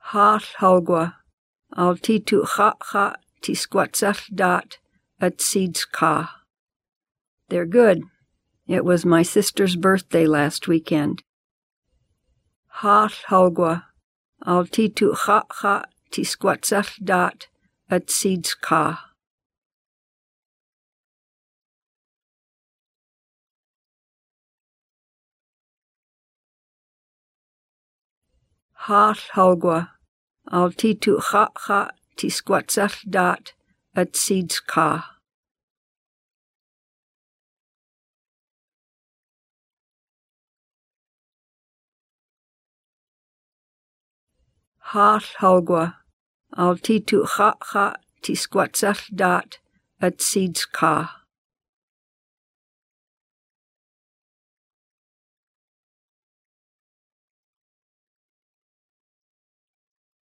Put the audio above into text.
Ha halgwa, al titu ha tisquatzal dot at seeds ka. They're good. It was my sister's birthday last weekend. Ha halgwa, al titu ha tisquatzal dot at seeds ka. Ha halgwa, al titu ha tisquatzal dot at seeds ka. Ha halgwa, al titu ha tisquatzal dot at seeds ka.